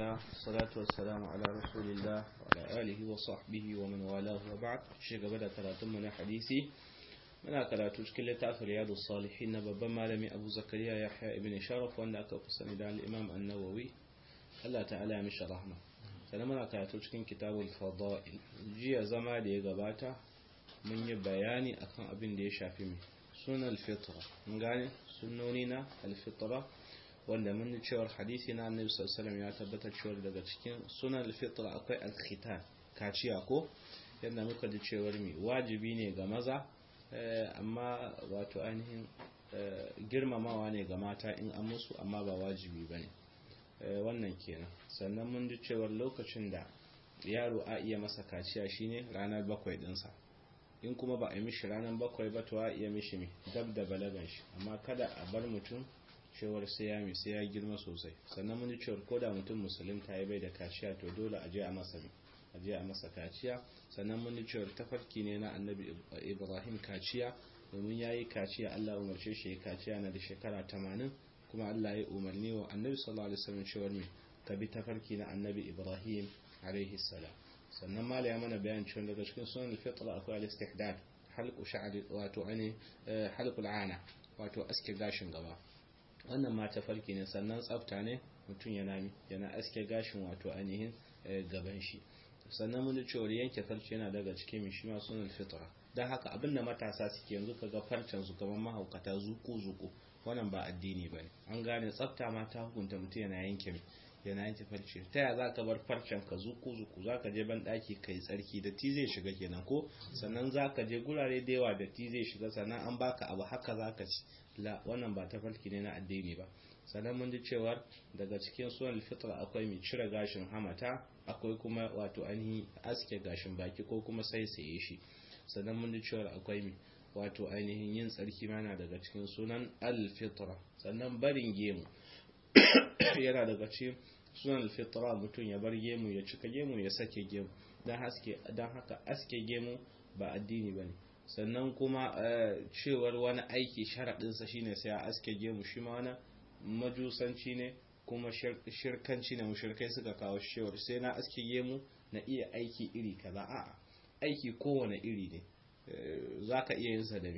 الله والصلاة والسلام على رسول الله وعلى آله وصحبه ومن والاه وبعد. شيخ بدأ كراتمنا حديثي من كراتو cikin littafin Riyadus Salihin na babban malami Abu Zakariya Yahya ibn Sharaf wanda aka fi sani da Imam An-Nawawi, Allah ta'ala ya mishi rahma. Sannan muna karatu cikin Kitabul Fada'il. Jiya zama da ya gabata mun yi bayani akan abin da ya shafi mai sunan fitra. Mun gane sunnoni na al-fitra wanda mun cewa hadisi na Annabi sallallahu alaihi wasallam ya tabbatar cewa daga cikin sunan al-fitra akwai al-khitan, kaciya ko yadda muka ji cewa mi wajibi ne ga maza amma wato ainihin girmamawa ne ga mata in an musu amma ba wajibi bane. Wannan kenan. Sannan mun ji cewa lokacin da yaro a iya masa kaciya shine ranar 7 dinsa, in kuma ba a yi mishi ranar 7 ba to a iya mishi mi dab da balagan shi, amma kada a bar mutum cewar sai ya girma sosai. Sannan mun ji cewar ko da mutum musulunta ya bai da kaciya to dole a je a masa kaciya. Sannan mun ji cewar tafarki ne na Annabi Ibrahim kaciya, domin yayi kaciya Allah umarce shi ya kaciya na da shekara 80, kuma Allah ya umarni wa Annabi sallallahu alaihi wasallam cewar me ka bi tafarki na Annabi Ibrahim alaihi salam. Sannan mala ya mana bayan cewa daga cikin sunan al-fitra akwai al-istihdad, halqu sha'ri wato halqul ana, wato aske gashin gaba. Wannan ma tafarki ne. Sannan tsafta ne mutum yana aske gashin wato ainihin gaban shi. Sannan mun ji cewa yanke farce yana daga cikin shi ma sunan fitra. Dan haka abinda matasa suke yanzu kaga farcen su kaman mahaukata zuku wannan ba addini bane. An gane tsafta ma ta hukunta mutum yana yanke farce. Ta ya zaka bar farcen ka zuku zaka je ban daki kai tsarki da ti zai shiga kenan ko, sannan zaka je gurare da yawa da ti zai shiga, sannan an baka abu haka zaka ci. La, wannan ba tafarki ne na addini ba. Sannan mun ji cewa daga cikin sunan fitra akwai mai cire gashin hamata, akwai kuma wato ainihin aske gashin baki ko kuma saisaye shi. Sannan mun ji cewa akwai mai wato ainihin yin tsarki mana daga cikin sunan al-fitra. Sannan barin gemu yana daga cikin sunan al-fitra, mutum ya bar gemu, ya cika gemu, ya sake gemu. Dan haka aske gemu ba addini bane. Sannan kuma cewar wani aiki sharaɗinsa shine sai a aske gemu, shi ma wani majusanci ne kuma shirkanci ne. Mushrikai suka kawo cewar sai na aske gemu na iya aiki iri kaza. A'a, aiki kowane iri ne zaka iya yin sa da me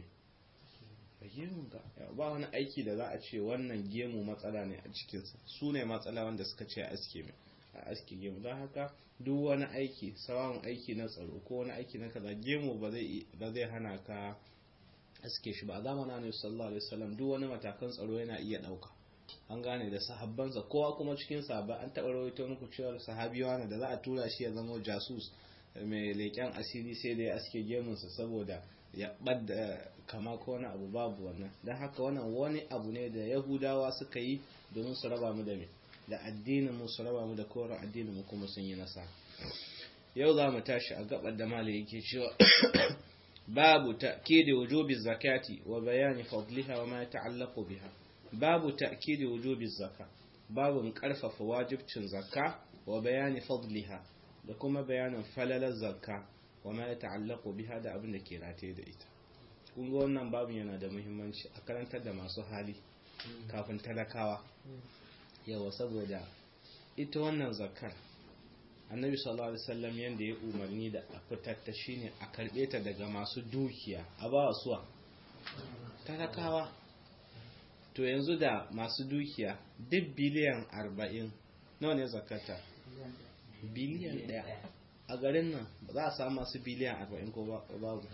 gemun ka. Ba wani aiki da za a ce wannan gemu matsala ne a cikinsa. Su ne matsala wanda suka ce a aske gemu. Don haka duk wani aiki, sawan aiki na tsaro ko wani aiki na kaza, gemu ba zai hana ka aske shi ba. A zamanin Annabi sallallahu alaihi wasallam duk wani matakan tsaro yana iya dauka. An gane da sahabbansa, kowa kuma cikin sahaba an taɓa rawaito muku cewa sahabiwa ne da za a tura shi ya zama jasus mai leƙen asiri sai da ya aske gemunsa saboda ya ɓadda kama ko wani abu, babu wannan. Don haka wannan wani abu ne da Yahudawa suka yi domin su raba mu da addinin mu, su raba mu da koran addinin mu, kuma sun yi nasara. Yau za mu tashi a gabar da malai yake cewa babu ta'kidi wujubi zakati wa bayani fadliha wa ma yata'allaqu biha. Babu ta'kidi wujubi zakka, babun karfafa wajibcin zakka, wa bayani fadliha, da kuma bayanin falalar zakka, wa ma yata'allaqu biha, da abin da ke rataye da ita. Kun ga wannan babun yana da muhimmanci a karantar da masu hali kafin talakawa. Yawa, saboda ita wannan zakkar Annabi sallallahu alaihi wasallam yanda ya umarni da a fitar ta shine a karbe ta daga masu dukiya a ba suwa talakawa. To yanzu da masu dukiya duk biliyan 40 nawa ne zakata? Biliyan 1 a garin nan za a samu masu biliyan 40 ko babu?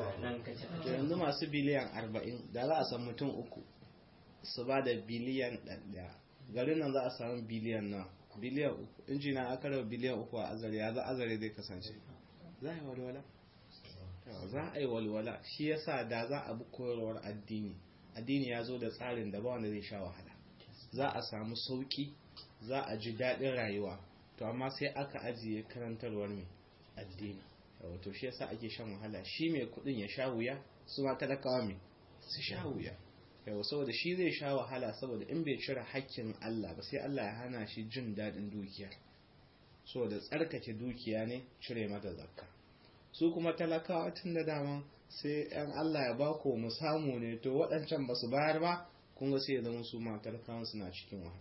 To yanzu masu biliyan 40 da za a samu mutum uku su ba da biliyan 1, garin nan za a samu biliyan na biliyan 3. Injina aka rawa biliyan 3 a azare, ya za azare zai kasance? Za a yi walwala? Za a yi walwala. Shi yasa da za a bi koyarwar addini ya zo da tsarin da ba wanda zai sha wahala, za a samu sauki, za a ji daɗin rayuwa. To amma sai aka ajiye karantarwar mai addini. Wato shi yasa ake shan wahala, shi mai kuɗin ya sha wuya, su ma talakawa mai su sha wuya. Yau saboda shi zai sha wahala, saboda in bai cire hakkin Allah ba sai Allah ya hana shi jin daɗin dukiyar. Saboda tsarkake dukiya ne cire mata zakka. Su kuma talakawa tun da dama sai ‘yan Allah ya bako mu samu ne, to waɗancan ba su bayar ba, kun ga sai ya zama su ma talakawan suna cikin wahala.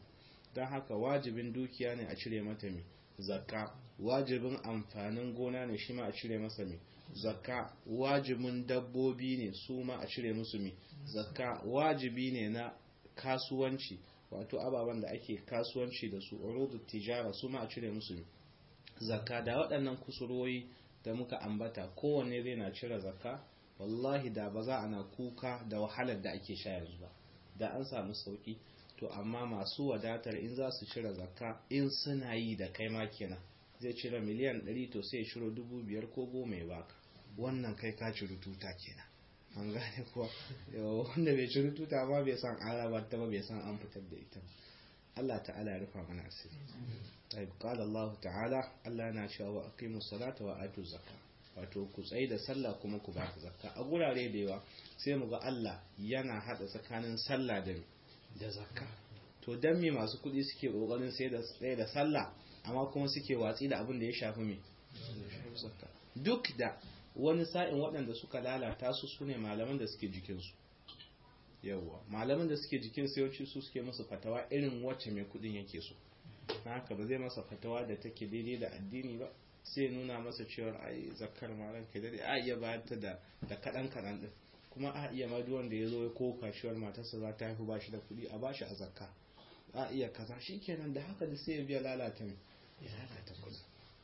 don haka wajibin dukiya ne a cire mata mai zakka, wajibin amfanin gona ne shi ma a cire masa mai zakka, wajibin dabbobi ne su ma a cire musu mai zakka, wajibi ne na kasuwanci wato ababen da ake kasuwanci da su urudut tijara su ma a cire musu mai zakka. Da waɗannan kusurwoyi da muka ambata kowanne zai na cire zakka, wallahi da ba za a na kuka da wahalar da ake sha yanzu ba, da an samu sauki. To amma masu wadatar in za su cire zakka in suna yi da kai ma kenan zai cire miliyan 100 to sai shiro 5,000 ko 10 ya baka, wannan kai ka ciri tuta kenan, an gane kuwa. Wanda bai ciri tuta ba bai san arabar ta ba bai san an fitar da ita. Allah ta'ala ya rufa mana asiri. Tayyib, qala Allah ta'ala, Allah yana cewa wa aqimus salata wa atuz zakka, wato ku tsaye da sallah kuma ku ba zakka. A gurare da yawa sai mu ga Allah yana hada tsakanin sallah da zakka. To dan me masu kudi suke kokarin sai da tsaye da sallah amma kuma suke watsi da abin da ya shafi me zakka? Duk da wani sa'in waɗanda suka lalata su sune malaman da suke jikinsu. Yawwa, malaman da suke jikin sayoci su suke masa fatawa irin wacce mai kudin yake so. Haka ba zai masa fatawa da take daidai da addini ba, sai nuna masa cewa ai zakkar malan kai dai a iya bayar ta da kadan din, kuma a iya ma duwan da yazo ya koka shiwar matarsa za ta haihu bashi da kudi a bashi a zakka, a iya kaza shikenan da haka da sai ya biya lalata kudi.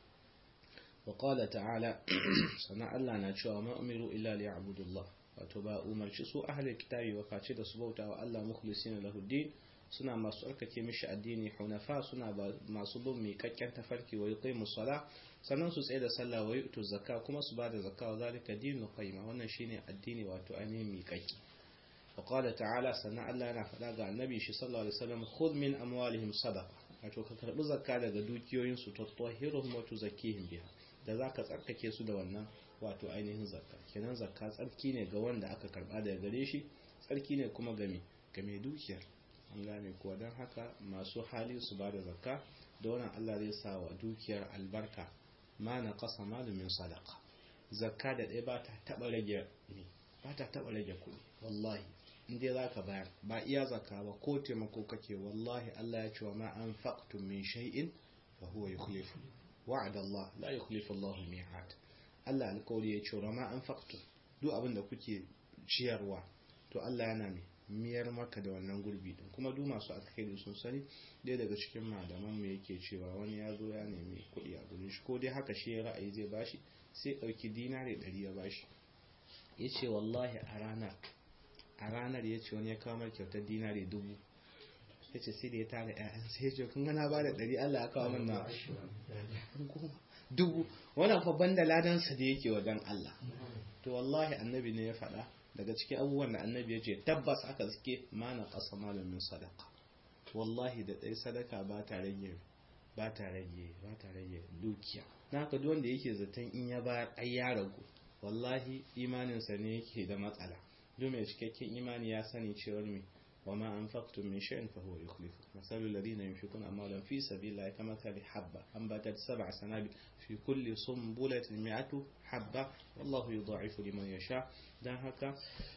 wa qala ta'ala sana Allah na cewa ma umiru illa liya'budullah, wato ba umarci su ahli kitabi wa face da su bauta wa Allah mukhlisina lahu din, suna masu tsarkake mishi addini, hunafa suna masu bin miƙaƙƙen tafarki, wa yuqimu sala sannan su tsaye da sallah, wa yu'tu zakka kuma su bada zakka, wa zalika dinul qayyim, wannan shine addini wato ainihin miƙaƙƙi. wa qala ta'ala sannan Allah yana faɗa ga annabi shi sallallahu alaihi wasallam khudh min amwalihim sadaqa, wato ka karbi zakka daga dukiyoyin su, tutahhiruhum wa tuzakkihim biha, da zaka tsarkake su da wannan wato ainihin zakka. Kenan zakka tsarki ne ga wanda aka karba daga gare shi, tsarki ne kuma ga mai dukiyar, an gane kuwa. Don haka masu hali su ba da zakka da wannan Allah zai sa wa dukiyar albarka. ma na qasa malu min sadaqa, zakka da ɗaya ba ta taɓa rage kuɗi, wallahi in dai zaka bayar ba iya zakka ba ko taimako kake, wallahi Allah ya ce wa ma anfaqtum min shay'in fa huwa yukhlifu wa'ada Allah la yukhlifu Allahu mi'ad. Allah alƙawari ya ce wa ma anfaqtum, duk abin da kuke ciyarwa to Allah yana miyar maka da wannan gurbi din. Kuma duk masu alkhairi sun sani, dai daga cikin malaman mu yake cewa wani ya zo ya nemi kuɗi a gurin shi, ko dai haka shi ya ra'ayi zai bashi, sai ɗauki dinari 100 ya bashi. Yace wallahi a ranar yace wani ya kawo mai kyautar dinari 1000. Yace sai da ya tara ƴaƴan sai yace kun ga na bada 100 Allah ya kawo min na 1000. Wannan fa banda ladan sa da yake wajen Allah. To wallahi annabi ne ya faɗa, daga cikin abubuwan da annabi ya ce tabbas aka suke ma na qasa malun min sadaqa, wallahi da dai sadaka ba ta rage dukiya. Na haka duk wanda yake zaton in ya bayar ai ya ragu, wallahi imaninsa ne yake da matsala. Duk mai cikakken imani ya sani cewa wa ma anfaqtum min shay'in fa huwa yukhlifu. Masalul ladina yunfiquna amwalan fi sabilillahi kamathali habba anbatat 7 sanabil fi kulli sunbulatin 100 habba wallahu yudha'ifu liman yasha. Dan haka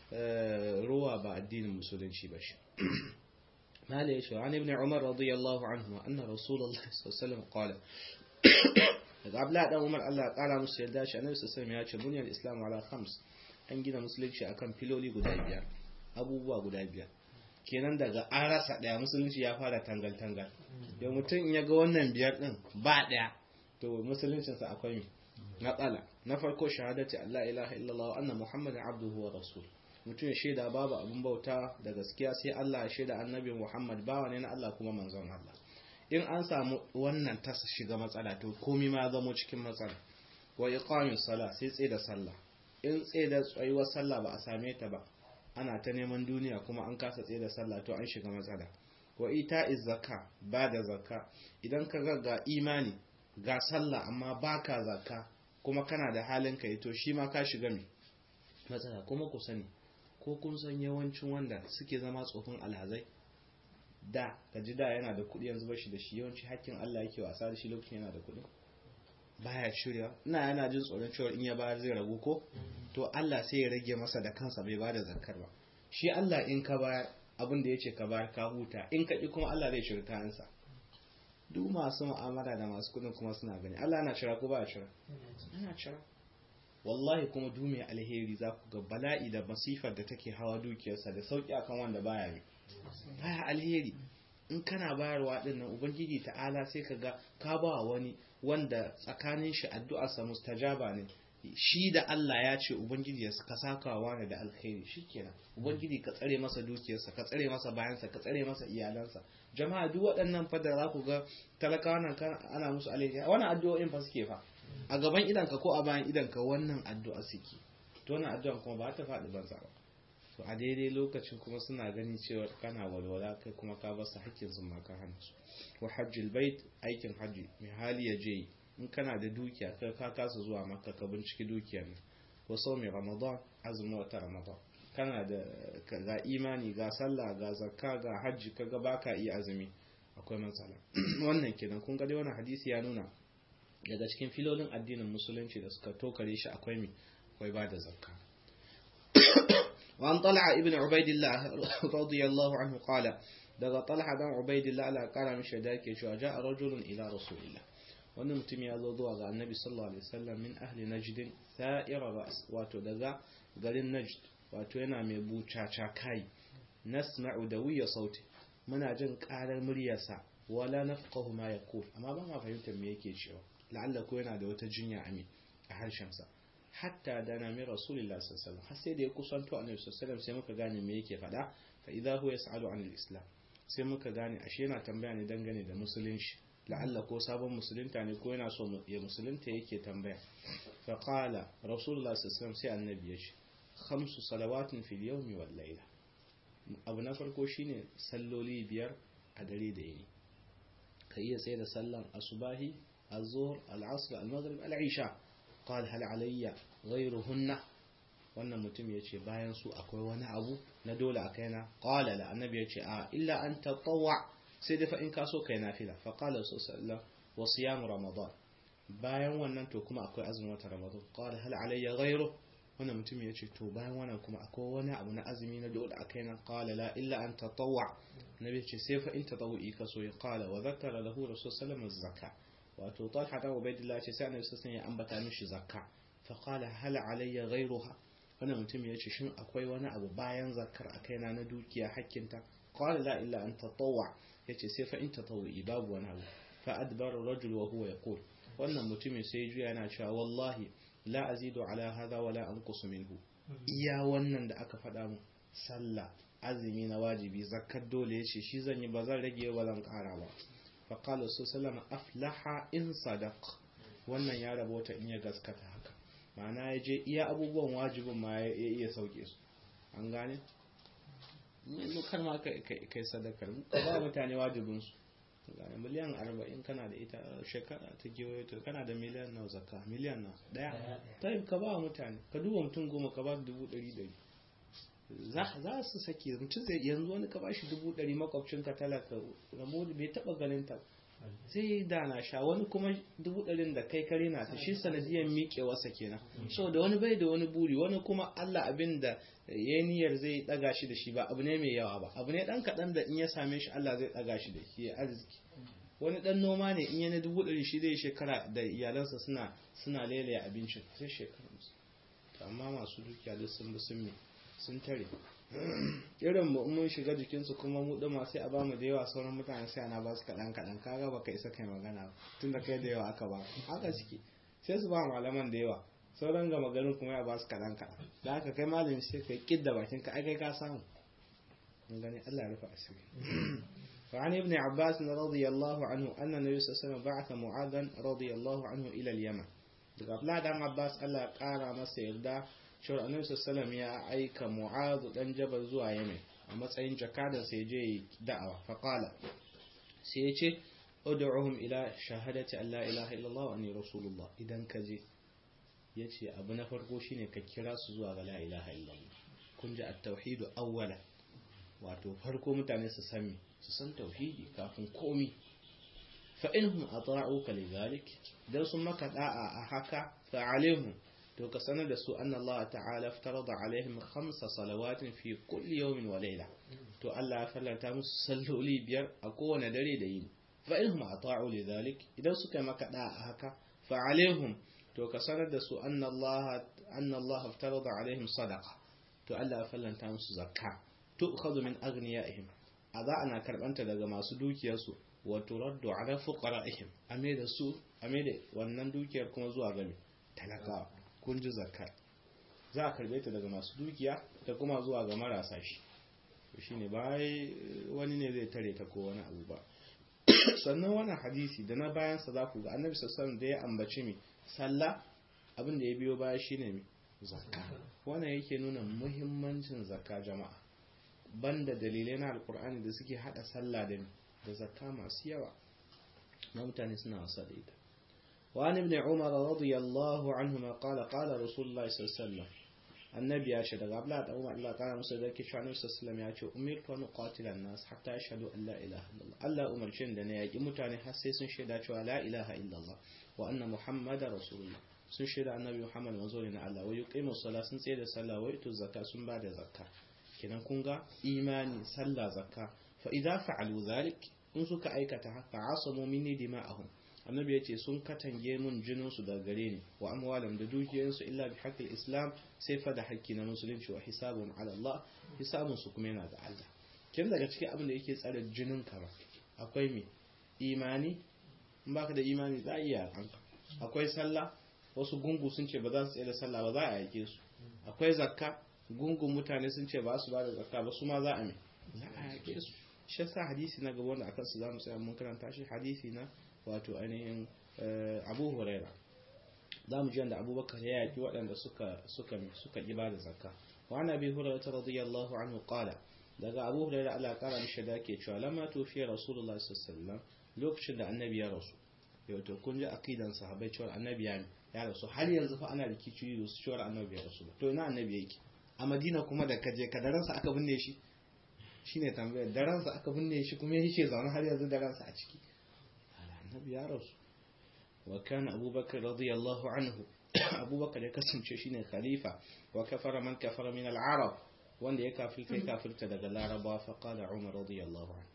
ruwa ba addinin musulunci ba shi. mala yace an ibn Umar radiyallahu anhu anna rasulullahi sallallahu alaihi wasallam qala, daga Abdullah dan Umar Allah ya kara musu yarda shi, annabi sallallahu alaihi wasallam ya ce buniyal islamu ala khams, an gina musulunci akan filoli guda 5, abubuwa guda 5. Kenan daga an rasa daya musulunci ya fara tangal da mutum in ya ga wannan 5 din ba daya to musuluncinsa akwai matsala. Na farko shahadati Allah ilaha illallah wa anna muhammadan abduhu wa rasul, mutum ya shaida babu abun bauta da gaskiya sai Allah, ya shaida annabi Muhammad bawa ne na Allah kuma manzon Allah. In an samu wannan ta shiga matsala to komai ma zamo cikin matsala. Wa iqamis sala, sai tsaye da sallah. In tsaye da tsayuwar sallah ba a same ta ba, ana ta neman duniya kuma an kasa tsaye da sallah, to an shiga matsala. Wa ita'iz zakka, ba da zakka. Idan ka ga imani ga sallah amma baka zakka kuma kana da halin kai, to shi ma ka shiga matsala. Kuma ku sani, ko kun san yawancin wanda suke zama tsofin alhazai da kaji da yana da kuɗi yanzu bashi da shi, yawanci hakkin Allah yake wasa da shi lokacin yana da kuɗi, baya shirya. Yana jin tsoron cewa in ya bayar zai ragu ko, to Allah sai ya rage masa da kansa, bai bada zakkar ba. Shi Allah in ka bayar abin da yace ka bayar ka huta, in ka ki kuma Allah zai shirka hansa. duk masu mu'amala da masu kudin kuma suna gani Allah na cira ko ba cira ana cira wallahi kuma du mai alheri za ku ga bala'i da masifar da take hawa dukiyarsa da sauki akan wanda baya alheri. In kana bayarwa din nan ubangiji ta'ala sai ka ga ka ba wani wanda tsakanin shi addu'arsa mustajaba ne, shi da Allah ya ce ubangiji ya ka saka wani da alkhairi, shikenan ubangiji ka tsare masa dukiyarsa, ka tsare masa bayansa, ka tsare masa iyalansa. Jama'a duk waɗannan fadar za ku ga talakawa nan ana musu alheri, wannan addu'o'in fa suke fa a gaban idanka ko a bayan idanka wannan addu'a suke, to wannan addu'an kuma ba ta faɗi banza ba. to a daidai lokacin kuma suna gani cewa kana walwala kai kuma ka basu hakkin su ma ka hana su. wa hajjul bait, aikin haji mai hali ya je in kana da dukiya kai ka kasa zuwa makka ka binciki dukiyar nan. wa sawmi ramadan, azumin wata ramadan, kana da ga imani ga sallah ga zakka ga hajji kaga baka iya azumi akwai matsala. wannan kenan kun ga dai wannan hadisi ya nuna daga cikin filolin addinin musulunci da suka tokare shi akwai ba da zakka. وعن طلحة ابن عبيد الله رضي الله عنه قال daga طلحة بن عبيد الله Allah kara mishi da yake cewa ja'a rajulun ila rasulillah, wannan mutum ya zo zuwa ga annabi sallallahu alaihi wasallam min ahli najd sa'ir ras, wato daga garin najd, wato yana mai bucaca kai. nasma'u dawiya sauti, muna jin karar muryarsa, wala nafqahu ma yaqul, amma ba ma fahimtar me yake cewa, la'alla ko yana da wata jinya a harshen sa. hatta dana min rasulillahi sallallahu alaihi wasallam, har sai da ya kusanto annabi sallallahu alaihi wasallam sai muka gane me yake faɗa. fa idza huwa yas'alu anil islam, sai muka gane ashe yana tambaya ne dangane da musulunci, la'alla ko sabon musulunta ne ko yana so ya musulunta yake tambaya. fa qala rasulullahi sallallahu alaihi wasallam, sai annabi ya ce 5 salawatin fil yawmi wal layla, abu na farko shine salloli 5 a dare da yini, ka iya sai da sallan asubahi, az-zuhr, al-asr, al-maghrib, al-isha. قال هل علي غيرهن, wannan mutum ya ce bayan su akwai wani abu na dole a kaina. qala la, annabi ya ce a illa an tatawwa, sai da fa in ka so kai nafila. fa qala sallallahu wa siyam ramadan, bayan wannan to kuma akwai azumin wata ramadan. qala hal alayya ghayru, wannan mutum ya ce to bayan wannan kuma akwai wani abu na azumi na dole a kaina. qala la illa an tatawwa, annabi ya ce sai fa in tatawwi ka so. qala wa zakara lahu rasul sallallahu alaihi wasallam, wato Talha da Ubaidillah ce sai annabi sallallahu ya ambata mishi zakka. fa qala hal alayya ghayruha, wannan mutum ya ce shin akwai wani abu bayan zakkar a kaina na dukiya hakkinta. qala la illa an tatawwa, yace sai fa in tatawwi, babu wani abu. fa adbara ar-rajul wa huwa yaqul, wannan mutumin sai juya yana cewa wallahi la azidu ala hadha wa la anqusu minhu, iya wannan da aka faɗa mu sallah azumi na wajibi zakkar dole yace shi zan yi, ba zan rage ba zan ƙara ba. faƙalar su salama aflaha in sadaq, wannan ya rabota in ya gaskata haka, ma'ana ya je iya abubuwan wajibin ma ya iya sauke su. an gane? kar ma kai sadakar ka ba mutane wajibinsu. gane miliyan 40 kana da ita shekara ta gewaye to kana da miliyan na zakka, miliyan na daya ta ka ba mutane, ka duba mutum 10 ka ba 100,000 za su sake. mutum zai yanzu wani ka ba shi 100,000 makwabcinka talaka ramo bai taba ganin ta, zai yi dana sha. wani kuma 100,000 da kai kare na ta shi sanadiyar miƙewarsa kenan, so da wani bai da wani buri, wani kuma Allah abin da ya niyyar zai daga shi da shi ba abu ne mai yawa ba, abu ne dan kaɗan da in ya same shi Allah zai daga shi da shi arziki. wani dan noma ne in yana 100,000 shi zai shekara da iyalansa suna lelaya abincin sai shekara musu. amma masu dukiya duk sun tare irin mun shiga jikinsu kuma mu dama sai a ba mu da yawa, sauran mutane sai ana ba su kaɗan kaga baka isa kai magana ba tun da kai da yawa aka ba haka suke, sai su ba malaman da yawa, sauran gama garin kuma ya ba su kaɗan da haka kai malami sai kai kidda bakin ka kai ka samu. mun gani Allah ya rufa asiri. وعن ابن عباس رضي الله عنه أن النبي صلى الله عليه وسلم بعث معاذا رضي الله عنه إلى اليمن. قبل هذا عباس الله قال masa yarda shawar annabi sallallahu ya aika Mu'adh dan Jabal zuwa Yemen a matsayin jakadan sai je da'awa. fa qala, sai ya ce ud'uhum ila shahadati an la ilaha illallah wa anni rasulullah. idan ka je yace abu na farko shine ka kira su zuwa ga la ilaha illallah. kun ji at-tauhid awwala, wato farko mutane su san tauhidi kafin komi. fa inhum ata'uka lidhalik, dan sun maka da'a a haka fa alaihim, to ka sanar da su anna Allah ta'ala farada alaihim 5 salawatin fi kulli yawmin wa layla, to Allah ya farlanta musu salloli 5 a kowane dare da yini. fa inhum ata'u lidhalik idan suka maka da haka fa alaihim to ka sanar da su anna Allah aftarada alaihim sadaqa to Allah ya fallanta musu zakka tu'khadhu min aghniyaihim aza ana karbanta daga masu dukiyarsu wa turaddu ala fuqara'ihim da wannan dukiyar kuma zuwa ga talaka kun ji zakka za a karbe ta daga masu dukiya ta kuma zuwa ga marasa shi shine bai wani ne zai tare ta ko wani abu ba sannan wannan hadisi da na bayan sa za ku ga annabi sallallahu alaihi wasallam da ya ambaci mi sallah abin da ya biyo baya shine mi zakka wannan yake nuna muhimmancin zakka jama'a banda dalilai na alkur'ani da suke hada sallah da zakka masu yawa na mutane suna wasa da ita wa an ibn umar radiyallahu anhuma qala qala rasulullah sallallahu alaihi wasallam annabi ya ce daga abla da umar Allah kana musu da ke cewa annabi sallallahu alaihi wasallam ya ce umirtu an uqatila an-nas hatta yashhadu an la ilaha illallah Allah umarcin da ne yaki mutane har sai sun shaida cewa la ilaha illallah wa anna muhammadar rasulullah sun shaida annabi muhammad manzo ne na Allah wa yuqimu as-salat sun tsaye da sallah wa yutu zakka sun ba da zakka kenan kun ga imani sallah zakka fa idza fa'alu zalik in suka aikata haka asamu minni dima'ahum annabi yace sun katange mun jinin su daga gare ni wa amwalam da dukiyoyin su illa bi haqqil islam sai fa da haƙƙi na musulunci wa hisabun ala Allah hisabun su kuma yana da Allah kin daga cikin abin da yake tsare jinin ka ba akwai me imani in baka da imani za a iya kanka akwai sallah wasu gungu sun ce ba za su tsaya da sallah ba za a yake su akwai zakka gungun mutane sun ce ba su ba da zakka ba su ma za a yake su shi yasa hadisi na gaba wanda akan su zamu tsaya mun karanta shi hadisi na wato ainihin Abu Huraira zamu ji da Abubakar ya yaki waɗanda suka ki ba da zakka wa Nabi Hurairah radiyallahu anhu qala daga Abu Hurairah Allah kara mishi da ke cewa lamma tufi Rasulullah sallallahu alaihi wasallam lokacin da annabi ya rasu yau to kun ji akidan sahabbai cewa annabi ya rasu har yanzu fa ana rikici da su cewa annabi ya rasu to ina annabi yake a Madina kuma da kaje ka daransa aka binne shi shine tambayar daransa aka binne shi kuma yake zaune har yanzu daransa a ciki annabi ya rasu wa kana Abubakar radiyallahu anhu Abubakar ya kasance shine khalifa wa kafara man kafara min al-arab wanda ya kafirta daga Laraba fa qala Umar radiyallahu anhu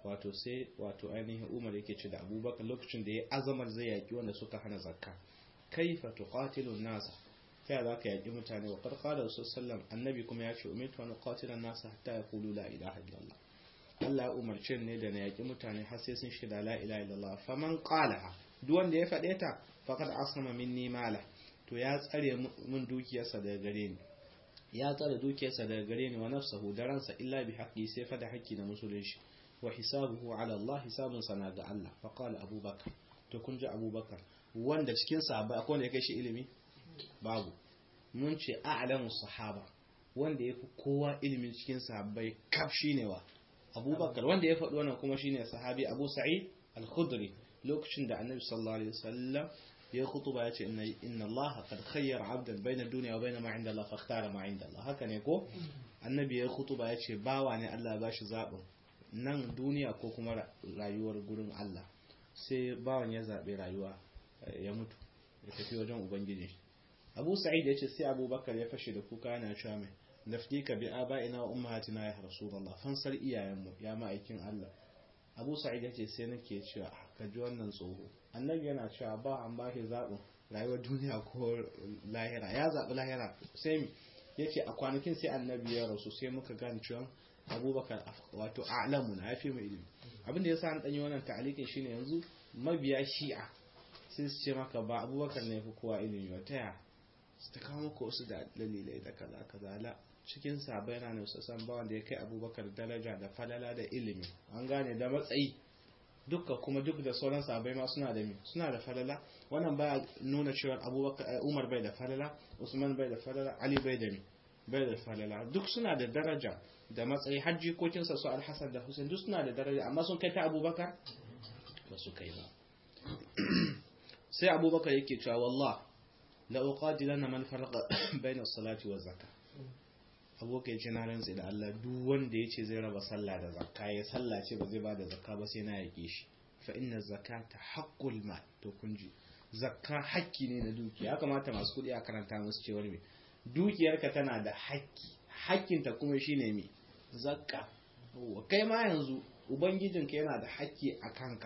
wato ainihin Umar yake ce da Abubakar lokacin da ya azamar zai yaki wanda suka hana zakka kaifa tuqatilu an-nas kai za ka yaki mutane wa qad qala sallallahu annabi kuma ya ce umirtu an uqatila an-nas hatta yaqulu la ilaha illallah Allah umarce ne da na yaki mutane har sai sun shida la ilaha illallah faman qalaha duk wanda ya fade ta faqad asama minni mala to ya tsare mun dukiyarsa daga gare ni ya tsare dukiyarsa daga gare ni wa nafsuhu daransa illa bi haqqi sai fa da haƙƙi na musulunci wa hisabuhu ala Allah hisabun sana ga Allah fa qala Abubakar to kun ji Abubakar wanda cikin sahabbai akwai wanda ya kai shi ilimi babu mun ce a'lamu sahaba wanda yafi kowa ilimi cikin sahabbai kaf shine wa Abubakar wanda ya faɗi wannan kuma shine sahabi Abu Sa'id al-Khudri lokacin da Annabi sallallahu alaihi wasallam ya khutuba ya ce inna Allah qad khayyara 'abdan bayna ad-dunya wa bayna ma 'inda Allah fakhtara ma 'inda Allah haka ne ko Annabi ya khutuba ya ce bawa ne Allah ya bashi zabin nan duniya ko kuma rayuwar gurin Allah sai bawan ya zabe rayuwa ya mutu ya tafi wajen ubangiji Abu Sa'id ya ce sai Abubakar ya fashe da kuka yana cewa mai nafdika bi aba'ina wa ummahatina ya rasulullah fansar iyayenmu ya ma'aikin Allah Abu Sa'id ya ce sai nake cewa ka ji wannan tsoho annabi yana cewa ba an ba shi zaɓin rayuwar duniya ko lahira ya zaɓi lahira sai mi yace a kwanakin sai annabi ya rasu sai muka gane cewa Abubakar wato a'lamu na yafi mu ilimi abinda yasa an danyi wannan ta'alikin shine yanzu mabiya shi'a sai su ce maka ba Abubakar ne fi kowa ilimi ba ta su ta kawo maka wasu da dalilai da kaza la cikin sahabbai na ne san ba wanda ya kai Abubakar daraja da falala da ilimi an gane da matsayi dukka kuma duk da sauran sahabbai ma suna da falala wannan baya nuna cewa Abubakar Umar bai da falala Usman bai da falala Ali bai da falala duk suna da daraja da matsayi hajji kokin sa su Al-Hasan da Hussein duk suna da daraja amma sun kai ta Abubakar ba su kai ba sai Abubakar yake cewa wallah la uqadilanna man farqa bayna as-salati wa zakka Abubakar yace na rantsi da Allah duk wanda yace zai raba sallah da zakka ya sallace ba zai ba da zakka ba sai na yake shi fa inna zakata haqqul mal to kunji zakka haƙƙi ne na dukiya ya kamata masu kudi a karanta musu cewa me dukiyarka tana da haƙƙinta kuma shine me zakka kai ma yanzu ubangijinka yana da haƙƙi a kanka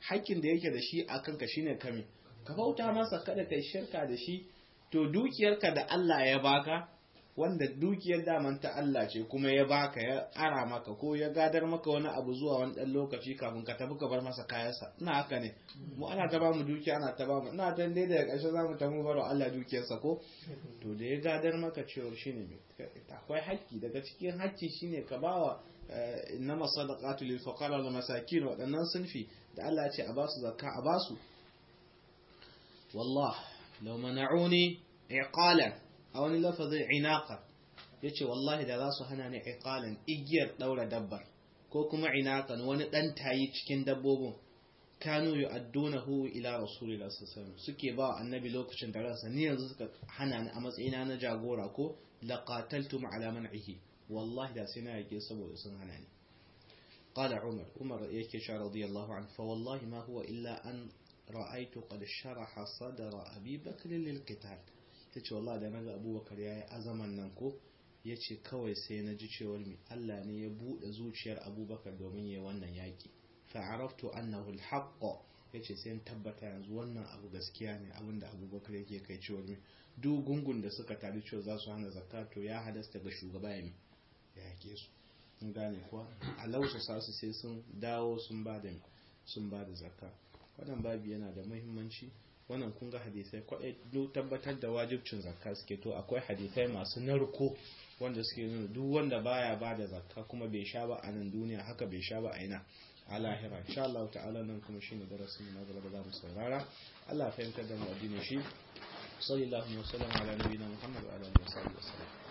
haƙƙin da yake da shi akan ka shine kame ka bauta masa, kada kai shirka da shi. To dukiyarka da Allah ya baka, wanda dukiyar daman ta Allah ce kuma ya baka, ya ara maka ko ya gadar maka wani abu zuwa wani dan lokaci kafin ka tafi ka bar masa kayansa. Ina haka ne, mu ana ta ba mu dukiya, ana ta ba mu, ina ta dai daga ƙarshe za mu tafi bar Allah dukiyarsa ko. To da ya gadar maka cewa shine akwai haƙƙi, daga cikin haƙƙi shine ka bawa innama sadaqatu lil fuqara wal masakin, waɗannan sunfi da Allah ya ce a basu zakka a basu. Wallah law mana'uni iqalan, a wani lafazin inaqan, yace wallahi da za su hana ni iqalan, igiyar daura dabbar, ko kuma inaqan wani dan tayi cikin dabbobin, kanu yu'addunahu ila rasulillahi sallallahu alaihi wasallam, suke ba annabi lokacin da ransa, ni yanzu suka hana ni a matsayina na jagora ko laqataltum ala man'ihi, wallahi da sai na yake saboda sun hana ni. qala umar yake sha radiyallahu anhu, fa wallahi ma huwa illa an ra'aytu qad sharaha sadra abi bakr lil qital, yace wallahi da naga abubakar yayi azaman nan ko, yace kawai sai na ji cewar mi Allah ne ya bude zuciyar abubakar domin yayi wannan yaki. fa araftu annahu al-haqq, yace sai tabbata yanzu wannan abu gaskiya ne, abinda abubakar yake kai cewar mi duk gungun da suka tare cewa za su hana zakka, to ya hadasta ga shugaba ya yake su. kun gane kuwa a lausa sasu sai sun dawo sun ba da zakka. wannan babu yana da muhimmanci. wannan kun ga hadisai kwadai tabbatar da wajibcin zakka suke, to akwai hadisai masu narko wanda suke nuna duk wanda baya ba da zakka kuma bai sha ba a nan duniya, haka bai sha ba a ina a lahira. insha Allah ta'ala nan kuma shine darasin na gaba da zamu saurara. Allah ya fahimtar da mu addinin shi. sallallahu alaihi wa sallam ala nabiyina Muhammad wa ala alihi wa sahbihi.